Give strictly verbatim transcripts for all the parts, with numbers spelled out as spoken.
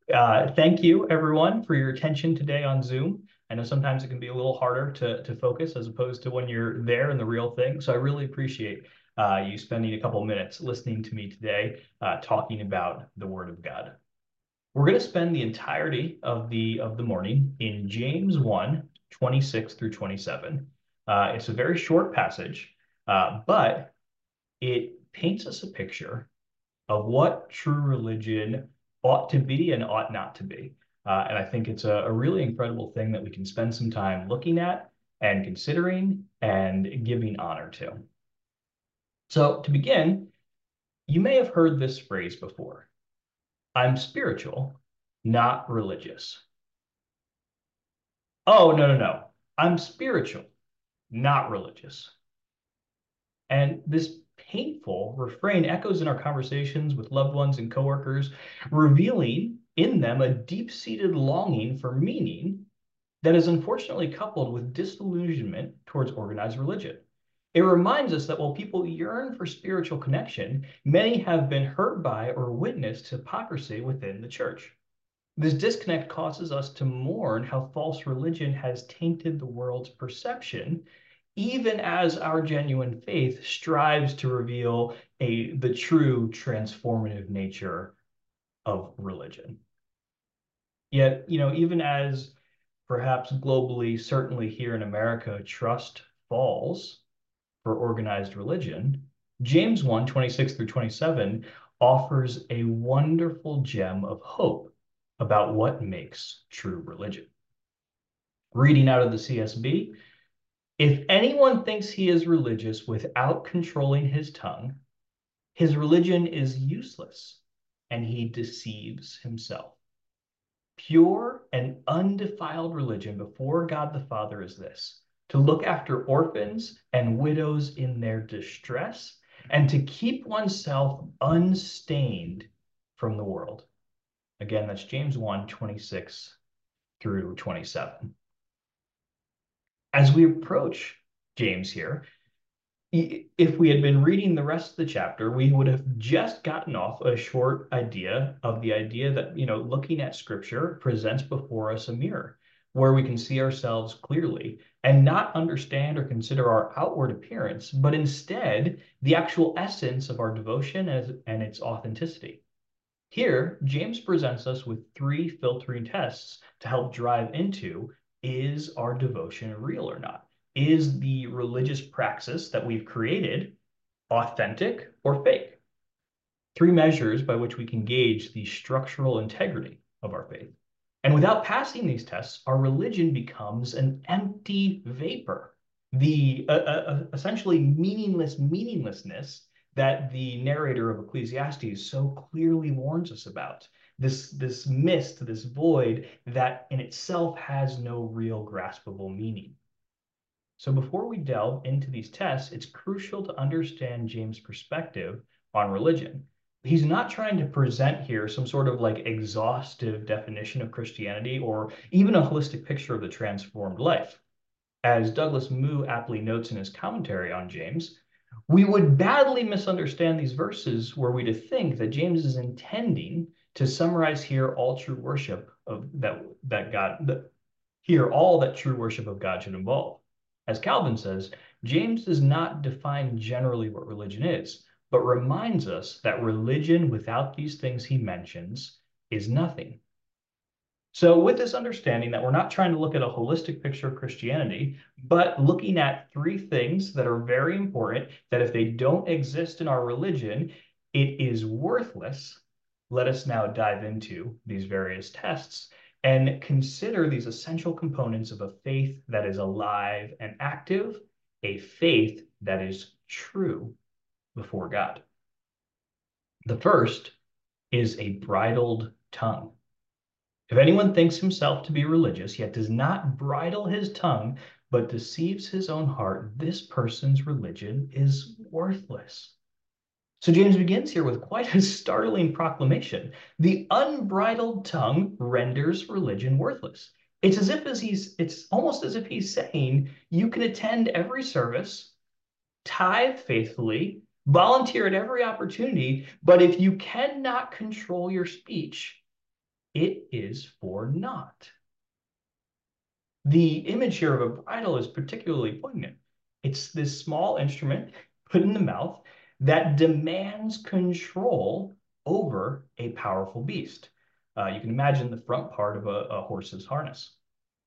Uh, thank you, everyone, for your attention today on Zoom. I know sometimes it can be a little harder to, to focus as opposed to when you're there in the real thing. So I really appreciate uh, you spending a couple minutes listening to me today, uh, talking about the Word of God. We're going to spend the entirety of the of the morning in James one, twenty-six through twenty-seven. Uh, it's a very short passage, uh, but it paints us a picture of what true religion ought to be and ought not to be. Uh, and I think it's a, a really incredible thing that we can spend some time looking at and considering and giving honor to. So, to begin, you may have heard this phrase before: I'm spiritual, not religious. Oh, no, no, no. I'm spiritual, not religious. And this painful refrain echoes in our conversations with loved ones and coworkers, revealing in them a deep-seated longing for meaning that is unfortunately coupled with disillusionment towards organized religion. It reminds us that while people yearn for spiritual connection, many have been hurt by or witnessed hypocrisy within the church. This disconnect causes us to mourn how false religion has tainted the world's perception, even as our genuine faith strives to reveal a the true transformative nature of religion. Yet, you know, even as perhaps globally, certainly here in America, trust falls for organized religion, James one, twenty-six through twenty-seven offers a wonderful gem of hope about what makes true religion. Reading out of the C S B, if anyone thinks he is religious without controlling his tongue, his religion is useless and he deceives himself. Pure and undefiled religion before God the Father is this: to look after orphans and widows in their distress, and to keep oneself unstained from the world. Again, that's James one, twenty-six through twenty-seven. As we approach James here, if we had been reading the rest of the chapter, we would have just gotten off a short idea of the idea that, you know, looking at scripture presents before us a mirror where we can see ourselves clearly and not understand or consider our outward appearance, but instead the actual essence of our devotion as, and its authenticity. Here, James presents us with three filtering tests to help drive into: is our devotion real or not? Is the religious praxis that we've created authentic or fake? Three measures by which we can gauge the structural integrity of our faith. And without passing these tests, our religion becomes an empty vapor, the uh, uh, essentially meaningless meaninglessness that the narrator of Ecclesiastes so clearly warns us about. This, this mist, this void that in itself has no real graspable meaning. So before we delve into these tests, it's crucial to understand James' perspective on religion. He's not trying to present here some sort of like exhaustive definition of Christianity or even a holistic picture of the transformed life. As Douglas Moo aptly notes in his commentary on James, we would badly misunderstand these verses were we to think that James is intending to summarize here all true worship of that that God that, here all that true worship of God should involve. As Calvin says, James does not define generally what religion is, but reminds us that religion without these things he mentions is nothing. So, with this understanding that we're not trying to look at a holistic picture of Christianity, but looking at three things that are very important, that if they don't exist in our religion, it is worthless, let us now dive into these various tests and consider these essential components of a faith that is alive and active, a faith that is true before God. The first is a bridled tongue. If anyone thinks himself to be religious, yet does not bridle his tongue, but deceives his own heart, this person's religion is worthless. So James begins here with quite a startling proclamation. The unbridled tongue renders religion worthless. It's as if as he's it's almost as if he's saying you can attend every service, tithe faithfully, volunteer at every opportunity, but if you cannot control your speech, it is for naught. The image here of a bridle is particularly poignant. It's this small instrument put in the mouth that demands control over a powerful beast. Uh, you can imagine the front part of a, a horse's harness.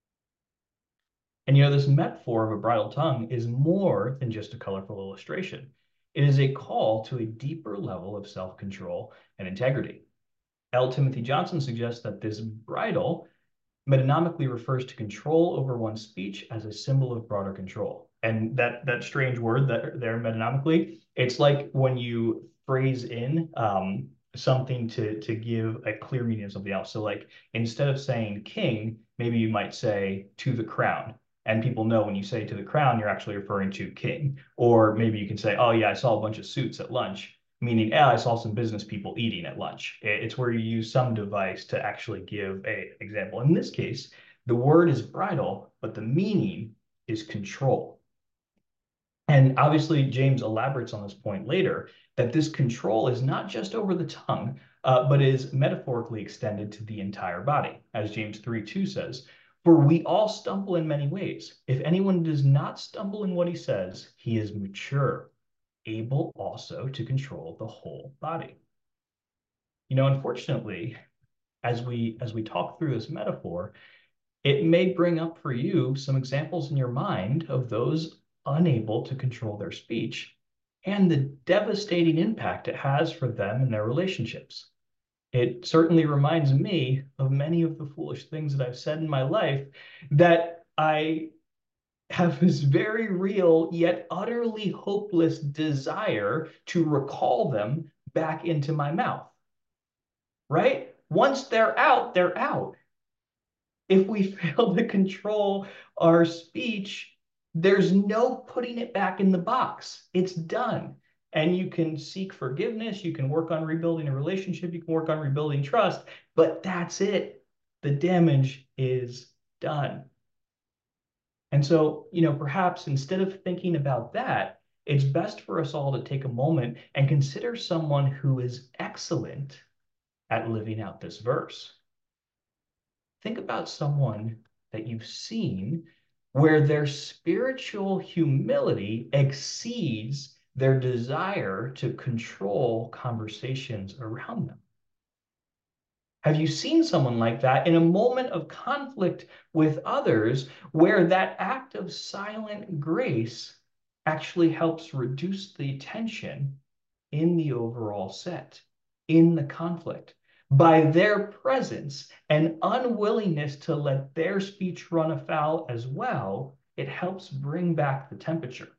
And you know, this metaphor of a bridle tongue is more than just a colorful illustration. It is a call to a deeper level of self-control and integrity. L. Timothy Johnson suggests that this bridle metonomically refers to control over one's speech as a symbol of broader control. And that that strange word that there metonomically, it's like when you phrase in um, something to to give a clear meaning of something else. So like instead of saying king, maybe you might say to the crown. And people know when you say to the crown, you're actually referring to king. Or maybe you can say, oh yeah, I saw a bunch of suits at lunch, meaning, yeah, I saw some business people eating at lunch. It's where you use some device to actually give a example. In this case, the word is bridle, but the meaning is control. And obviously, James elaborates on this point later, that this control is not just over the tongue, uh, but is metaphorically extended to the entire body. As James three two says, for we all stumble in many ways. If anyone does not stumble in what he says, he is mature, able also to control the whole body. You know, unfortunately, as we as we talk through this metaphor, it may bring up for you some examples in your mind of those unable to control their speech and the devastating impact it has for them and their relationships. It certainly reminds me of many of the foolish things that I've said in my life that I have this very real yet utterly hopeless desire to recall them back into my mouth, right? Once they're out, they're out. If we fail to control our speech, there's no putting it back in the box. It's done. And you can seek forgiveness, you can work on rebuilding a relationship, you can work on rebuilding trust, but that's it. The damage is done. And so, you know, perhaps instead of thinking about that, it's best for us all to take a moment and consider someone who is excellent at living out this verse. Think about someone that you've seen where their spiritual humility exceeds their desire to control conversations around them. Have you seen someone like that in a moment of conflict with others where that act of silent grace actually helps reduce the tension in the overall set, in the conflict? By their presence and unwillingness to let their speech run afoul as well, it helps bring back the temperature.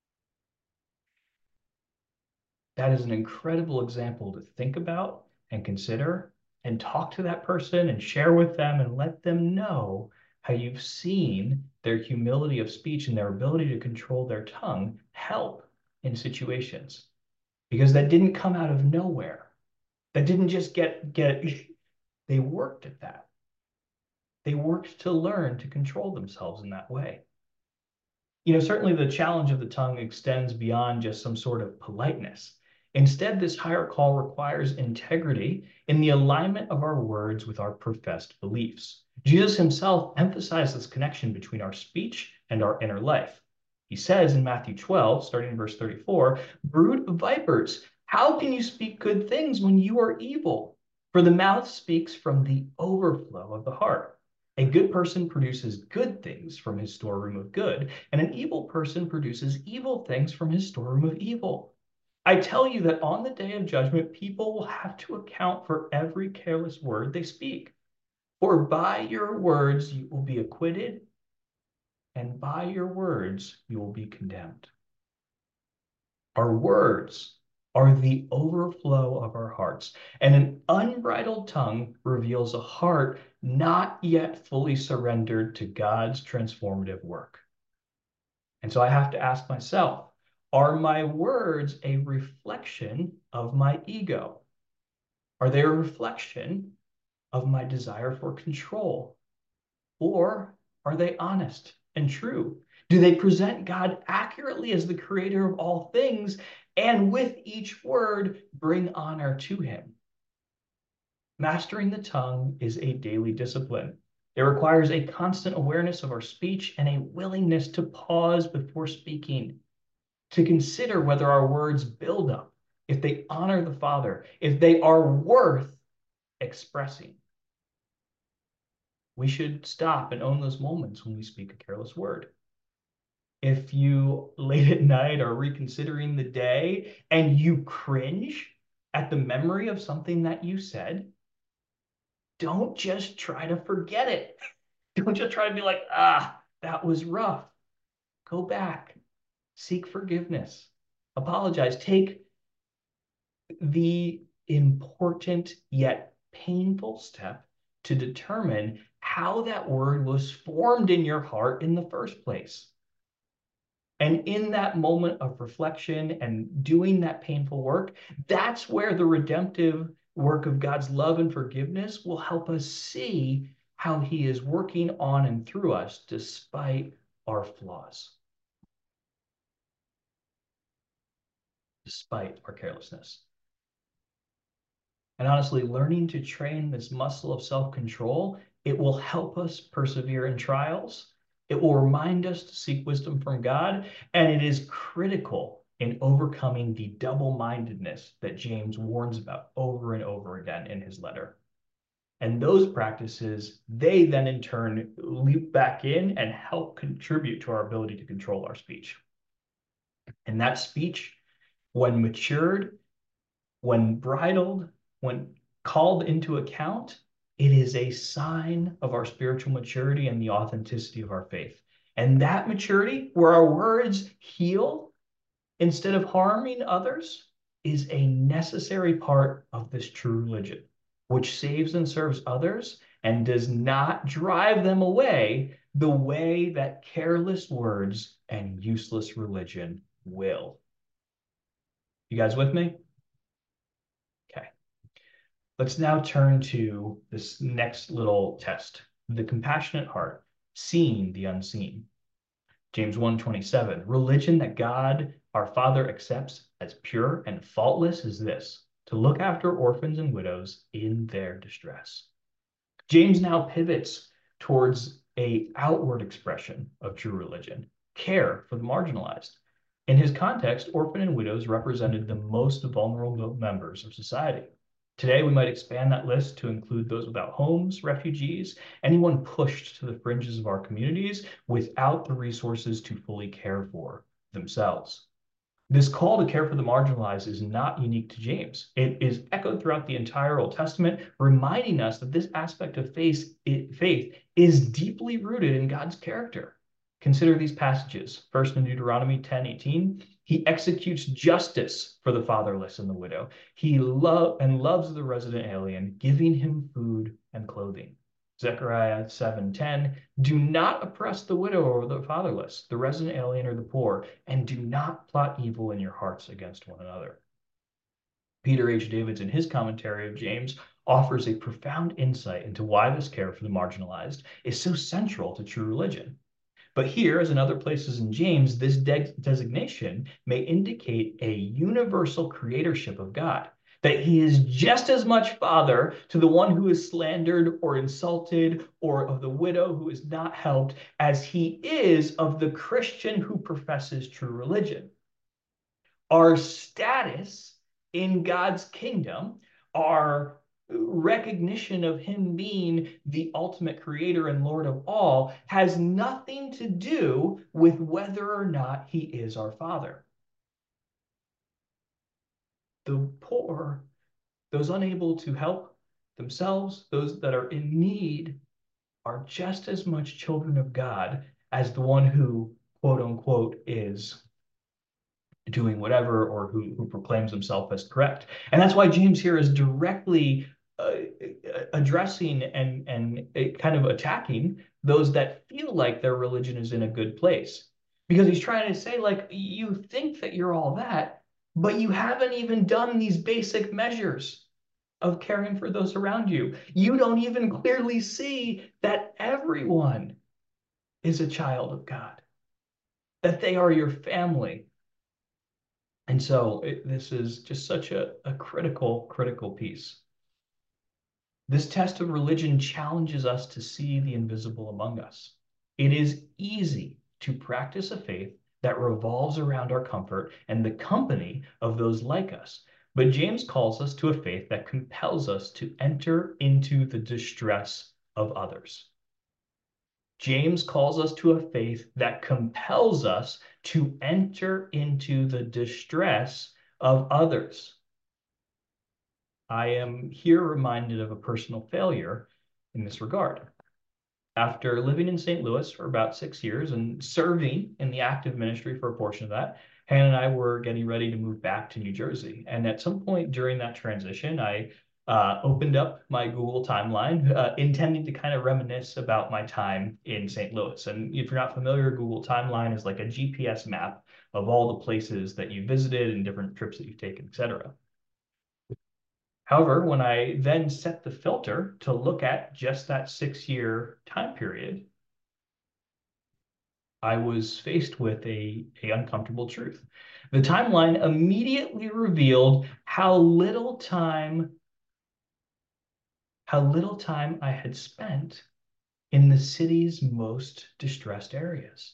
That is an incredible example to think about and consider and talk to that person and share with them and let them know how you've seen their humility of speech and their ability to control their tongue help in situations. Because that didn't come out of nowhere. That didn't just get, get, they worked at that. They worked to learn to control themselves in that way. You know, certainly the challenge of the tongue extends beyond just some sort of politeness. Instead, this higher call requires integrity in the alignment of our words with our professed beliefs. Jesus himself emphasized this connection between our speech and our inner life. He says in Matthew twelve, starting in verse thirty-four, brood of vipers, how can you speak good things when you are evil? For the mouth speaks from the overflow of the heart. A good person produces good things from his storeroom of good, and an evil person produces evil things from his storeroom of evil. I tell you that on the day of judgment, people will have to account for every careless word they speak. For by your words you will be acquitted, and by your words you will be condemned. Our words are the overflow of our hearts, and an unbridled tongue reveals a heart not yet fully surrendered to God's transformative work. And so I have to ask myself, are my words a reflection of my ego? Are they a reflection of my desire for control? Or are they honest and true? Do they present God accurately as the creator of all things, and with each word bring honor to him? Mastering the tongue is a daily discipline. It requires a constant awareness of our speech and a willingness to pause before speaking, to consider whether our words build up, if they honor the Father, if they are worth expressing. We should stop and own those moments when we speak a careless word. If you late at night are reconsidering the day and you cringe at the memory of something that you said, don't just try to forget it. Don't just try to be like, ah, that was rough. Go back, seek forgiveness, apologize, take the important yet painful step to determine how that word was formed in your heart in the first place. And in that moment of reflection and doing that painful work, that's where the redemptive work of God's love and forgiveness will help us see how he is working on and through us despite our flaws, despite our carelessness. And honestly, learning to train this muscle of self-control, it will help us persevere in trials. It will remind us to seek wisdom from God, and it is critical in overcoming the double-mindedness that James warns about over and over again in his letter. And those practices, they then in turn leap back in and help contribute to our ability to control our speech. And that speech, when matured, when bridled, when called into account, it is a sign of our spiritual maturity and the authenticity of our faith. And that maturity, where our words heal instead of harming others, is a necessary part of this true religion, which saves and serves others and does not drive them away the way that careless words and useless religion will. You guys with me? Okay. Let's now turn to this next little test, the compassionate heart, seeing the unseen. James one twenty-seven, religion that God, our Father, accepts as pure and faultless is this, to look after orphans and widows in their distress. James now pivots towards a outward expression of true religion, care for the marginalized. In his context, orphan and widows represented the most vulnerable members of society. Today, we might expand that list to include those without homes, refugees, anyone pushed to the fringes of our communities without the resources to fully care for themselves. This call to care for the marginalized is not unique to James. It is echoed throughout the entire Old Testament, reminding us that this aspect of faith, faith is deeply rooted in God's character. Consider these passages. First in Deuteronomy ten eighteen, he executes justice for the fatherless and the widow. He love and loves the resident alien, giving him food and clothing. Zechariah seven ten, do not oppress the widow or the fatherless, the resident alien or the poor, and do not plot evil in your hearts against one another. Peter H. Davids, in his commentary of James, offers a profound insight into why this care for the marginalized is so central to true religion. But here, as in other places in James, this de designation may indicate a universal creatorship of God, that he is just as much father to the one who is slandered or insulted, or of the widow who is not helped, as he is of the Christian who professes true religion. Our status in God's kingdom, our recognition of him being the ultimate creator and Lord of all, has nothing to do with whether or not he is our Father. The poor, those unable to help themselves, those that are in need, are just as much children of God as the one who, quote unquote, is doing whatever or who, who proclaims himself as correct. And that's why James here is directly uh, addressing and, and kind of attacking those that feel like their religion is in a good place. Because he's trying to say, like, you think that you're all that, but you haven't even done these basic measures of caring for those around you. You don't even clearly see that everyone is a child of God, that they are your family. And so it, this is just such a, a critical, critical piece. This test of religion challenges us to see the invisible among us. It is easy to practice a faith that revolves around our comfort and the company of those like us. But James calls us to a faith that compels us to enter into the distress of others. James calls us to a faith that compels us to enter into the distress of others. I am here reminded of a personal failure in this regard. After living in Saint Louis for about six years and serving in the active ministry for a portion of that, Hannah and I were getting ready to move back to New Jersey. And at some point during that transition, I uh, opened up my Google timeline, uh, intending to kind of reminisce about my time in Saint Louis. And if you're not familiar, Google Timeline is like a G P S map of all the places that you visited and different trips that you've taken, et cetera. However, when I then set the filter to look at just that six-year time period, I was faced with a, a uncomfortable truth. The timeline immediately revealed how little time, how little time I had spent in the city's most distressed areas.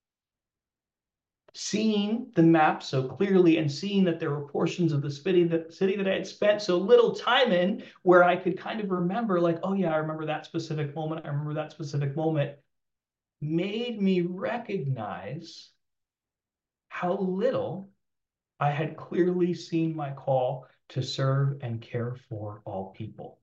Seeing the map so clearly and seeing that there were portions of the city that city that I had spent so little time in, where I could kind of remember, like, oh yeah, I remember that specific moment, I remember that specific moment, made me recognize how little I had clearly seen my call to serve and care for all people.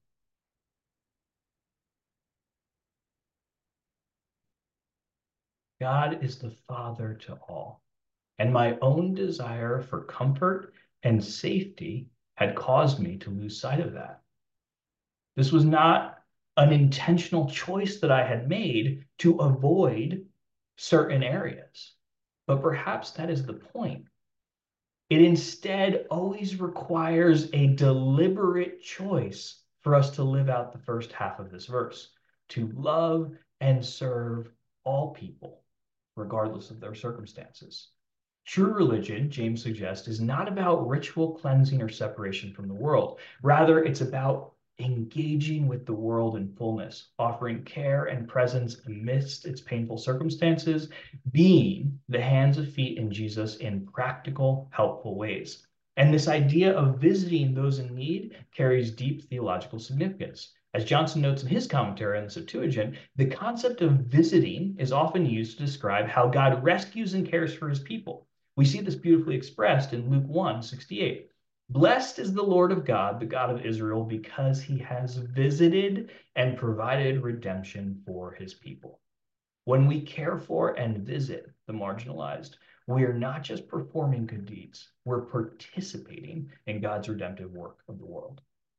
God is the Father to all, and my own desire for comfort and safety had caused me to lose sight of that. This was not an intentional choice that I had made to avoid certain areas, but perhaps that is the point. It instead always requires a deliberate choice for us to live out the first half of this verse, to love and serve all people, regardless of their circumstances. True religion, James suggests, is not about ritual cleansing or separation from the world. Rather, it's about engaging with the world in fullness, offering care and presence amidst its painful circumstances, being the hands and feet in Jesus in practical, helpful ways. And this idea of visiting those in need carries deep theological significance. As Johnson notes in his commentary on the Septuagint, the concept of visiting is often used to describe how God rescues and cares for his people. We see this beautifully expressed in Luke one sixty-eight. Blessed is the Lord of God, the God of Israel, because he has visited and provided redemption for his people. When we care for and visit the marginalized, we are not just performing good deeds, we're participating in God's redemptive work of the world.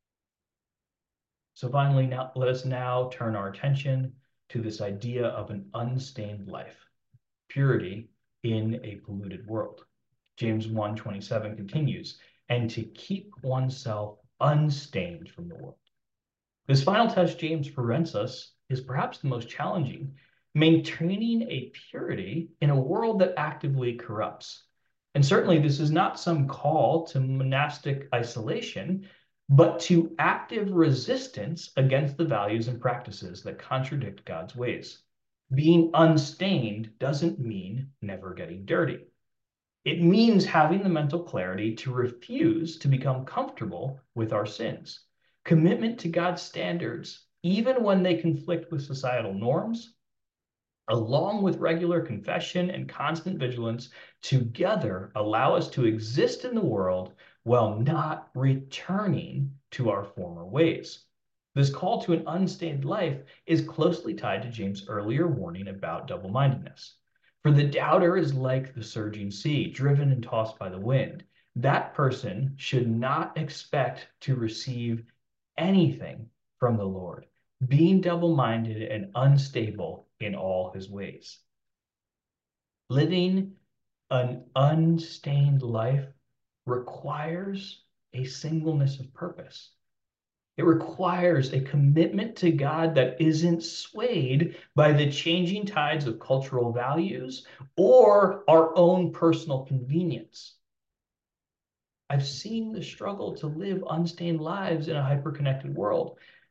So finally, now let us now turn our attention to this idea of an unstained life, purity in a polluted world. James one twenty-seven continues, and to keep oneself unstained from the world. This final test James presents us is perhaps the most challenging, maintaining a purity in a world that actively corrupts. And certainly this is not some call to monastic isolation, but to active resistance against the values and practices that contradict God's ways. Being unstained doesn't mean never getting dirty. It means having the mental clarity to refuse to become comfortable with our sins. Commitment to God's standards, even when they conflict with societal norms, along with regular confession and constant vigilance, together allow us to exist in the world while not returning to our former ways. This call to an unstained life is closely tied to James' earlier warning about double-mindedness. For the doubter is like the surging sea, driven and tossed by the wind. That person should not expect to receive anything from the Lord, being double-minded and unstable in all his ways. Living an unstained life requires a singleness of purpose. It requires a commitment to God that isn't swayed by the changing tides of cultural values or our own personal convenience. I've seen the struggle to live unstained lives in a hyper-connected world.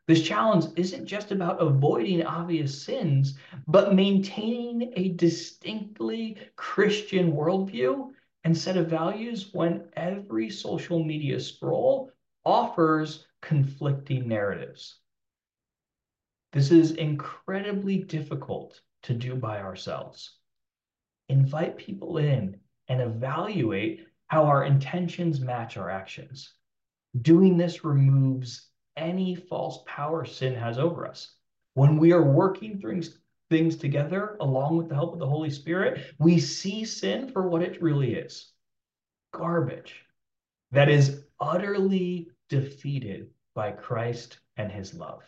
This challenge isn't just about avoiding obvious sins, but maintaining a distinctly Christian worldview and set of values when every social media scroll offers conflicting narratives. This is incredibly difficult to do by ourselves. Invite people in and evaluate how our intentions match our actions. Doing this removes any false power sin has over us. When we are working through things together, along with the help of the Holy Spirit, we see sin for what it really is: garbage that is utterly defeated by Christ and his love.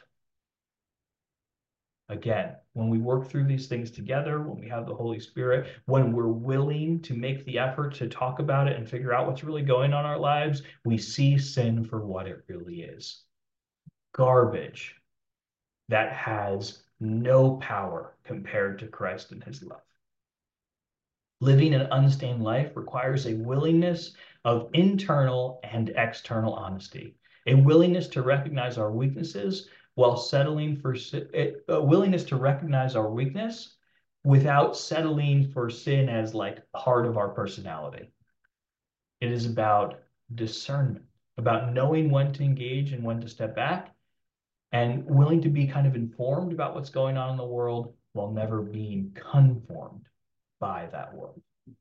Again, when we work through these things together, when we have the Holy Spirit, when we're willing to make the effort to talk about it and figure out what's really going on in our lives, we see sin for what it really is: garbage that has no power compared to Christ and his love. Living an unstained life requires a willingness of internal and external honesty, a willingness to recognize our weaknesses while settling for a willingness to recognize our weakness without settling for sin as like part of our personality. It is about discernment, about knowing when to engage and when to step back, and willing to be kind of informed about what's going on in the world while never being conformed by that world.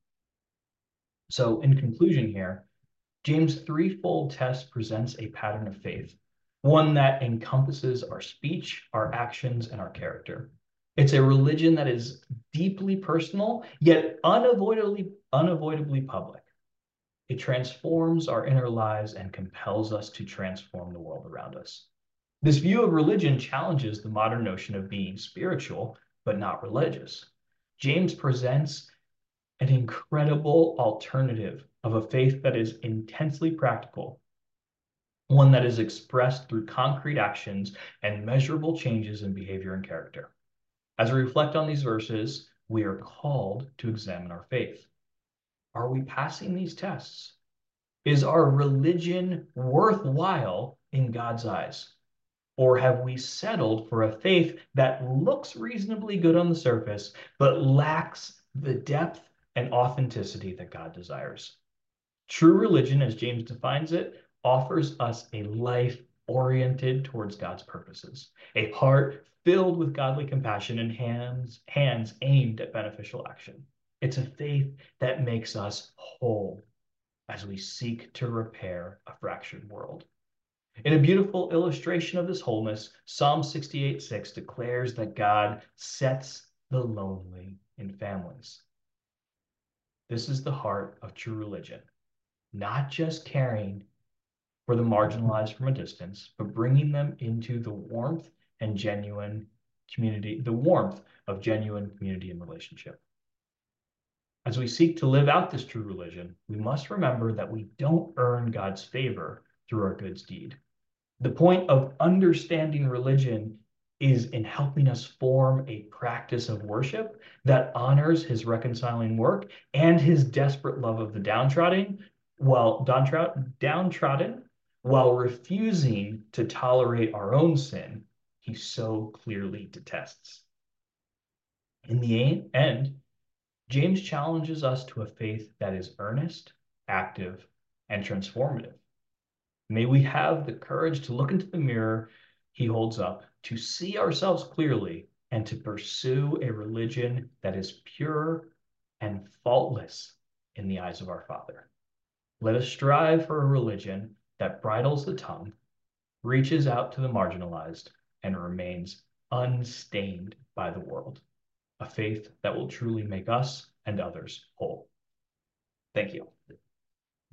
So in conclusion here, James' threefold test presents a pattern of faith, one that encompasses our speech, our actions, and our character. It's a religion that is deeply personal, yet unavoidably, unavoidably public. It transforms our inner lives and compels us to transform the world around us. This view of religion challenges the modern notion of being spiritual, but not religious. James presents an incredible alternative of a faith that is intensely practical, one that is expressed through concrete actions and measurable changes in behavior and character. As we reflect on these verses, we are called to examine our faith. Are we passing these tests? Is our religion worthwhile in God's eyes? Or have we settled for a faith that looks reasonably good on the surface, but lacks the depth and authenticity that God desires? True religion, as James defines it, offers us a life oriented towards God's purposes, a heart filled with godly compassion and hands, hands aimed at beneficial action. It's a faith that makes us whole as we seek to repair a fractured world. In a beautiful illustration of this wholeness, Psalm sixty-eight six declares that God sets the lonely in families. This is the heart of true religion, not just caring for the marginalized from a distance, but bringing them into the warmth and genuine community, the warmth of genuine community and relationship. As we seek to live out this true religion, we must remember that we don't earn God's favor through our good deed. The point of understanding religion is in helping us form a practice of worship that honors his reconciling work and his desperate love of the downtrodden, while downtrodden, while refusing to tolerate our own sin he so clearly detests. In the end, James challenges us to a faith that is earnest, active, and transformative. May we have the courage to look into the mirror he holds up, to see ourselves clearly, and to pursue a religion that is pure and faultless in the eyes of our Father. Let us strive for a religion that bridles the tongue, reaches out to the marginalized, and remains unstained by the world. A faith that will truly make us and others whole. Thank you.